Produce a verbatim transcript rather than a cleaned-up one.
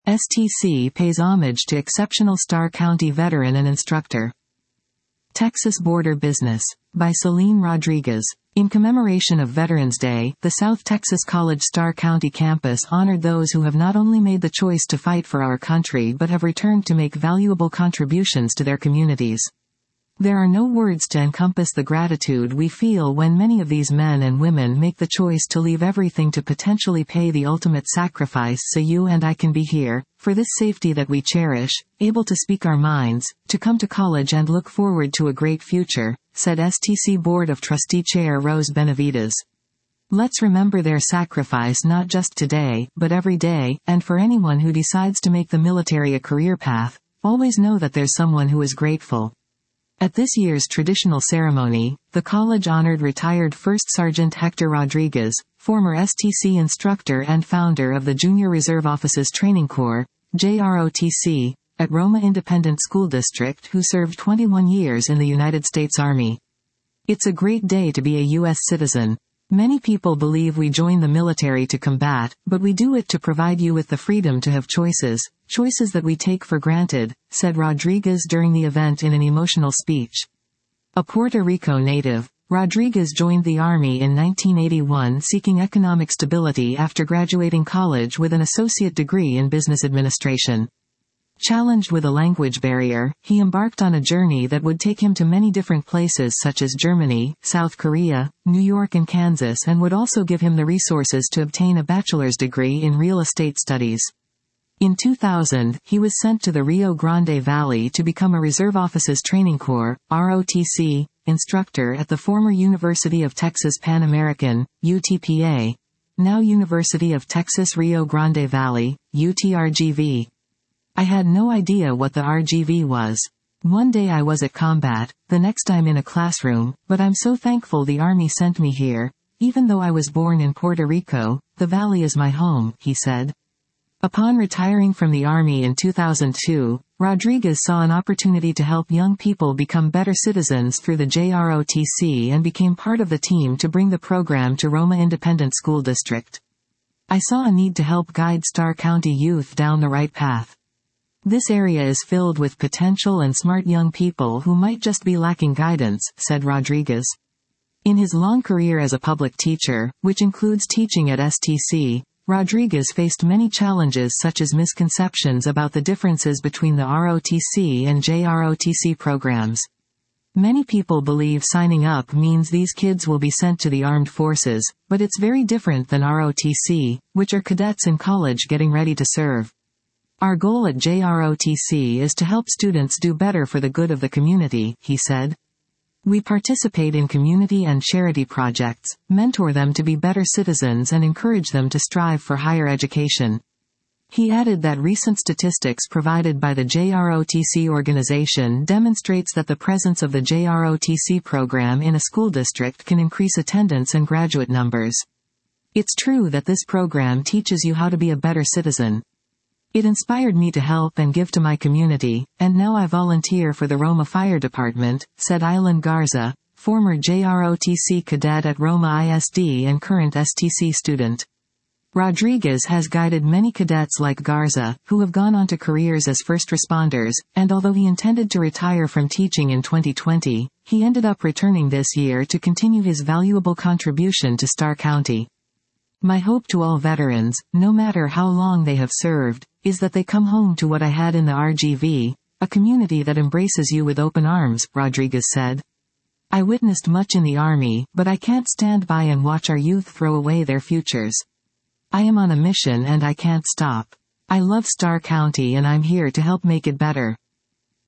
S T C pays homage to exceptional Starr County veteran and instructor. Texas Border Business. By Celine Rodriguez. In commemoration of Veterans Day, the South Texas College Starr County campus honored those who have not only made the choice to fight for our country but have returned to make valuable contributions to their communities. There are no words to encompass the gratitude we feel when many of these men and women make the choice to leave everything to potentially pay the ultimate sacrifice so you and I can be here, for this safety that we cherish, able to speak our minds, to come to college and look forward to a great future, said S T C Board of Trustee Chair Rose Benavides. Let's remember their sacrifice not just today, but every day, and for anyone who decides to make the military a career path, always know that there's someone who is grateful. At this year's traditional ceremony, the college honored retired First Sergeant Hector Rodriguez, former S T C instructor and founder of the Junior Reserve Officers Training Corps, J R O T C, at Roma Independent School District, who served twenty-one years in the United States Army. It's a great day to be a U S citizen. Many people believe we join the military to combat, but we do it to provide you with the freedom to have choices, choices that we take for granted, said Rodriguez during the event in an emotional speech. A Puerto Rico native, Rodriguez joined the Army in nineteen eighty-one seeking economic stability after graduating college with an associate degree in business administration. Challenged with a language barrier, he embarked on a journey that would take him to many different places such as Germany, South Korea, New York and Kansas, and would also give him the resources to obtain a bachelor's degree in real estate studies. In two thousand, he was sent to the Rio Grande Valley to become a Reserve Officers Training Corps, R O T C, instructor at the former University of Texas Pan American, U T P A, now University of Texas Rio Grande Valley, U T R G V. I had no idea what the R G V was. One day I was at combat, the next I'm in a classroom, but I'm so thankful the Army sent me here. Even though I was born in Puerto Rico, the Valley is my home, he said. Upon retiring from the Army in two thousand two, Rodriguez saw an opportunity to help young people become better citizens through the J R O T C and became part of the team to bring the program to Roma Independent School District. I saw a need to help guide Starr County youth down the right path. This area is filled with potential and smart young people who might just be lacking guidance, said Rodriguez. In his long career as a public teacher, which includes teaching at S T C, Rodriguez faced many challenges such as misconceptions about the differences between the R O T C and J R O T C programs. Many people believe signing up means these kids will be sent to the armed forces, but it's very different than R O T C, which are cadets in college getting ready to serve. Our goal at J R O T C is to help students do better for the good of the community, he said. We participate in community and charity projects, mentor them to be better citizens and encourage them to strive for higher education. He added that recent statistics provided by the J R O T C organization demonstrates that the presence of the J R O T C program in a school district can increase attendance and graduate numbers. It's true that this program teaches you how to be a better citizen. It inspired me to help and give to my community, and now I volunteer for the Roma Fire Department, said Aylan Garza, former J R O T C cadet at Roma I S D and current S T C student. Rodriguez has guided many cadets like Garza, who have gone on to careers as first responders, and although he intended to retire from teaching in twenty twenty, he ended up returning this year to continue his valuable contribution to Starr County. My hope to all veterans, no matter how long they have served, is that they come home to what I had in the R G V, a community that embraces you with open arms, Rodriguez said. I witnessed much in the Army, but I can't stand by and watch our youth throw away their futures. I am on a mission and I can't stop. I love Starr County and I'm here to help make it better.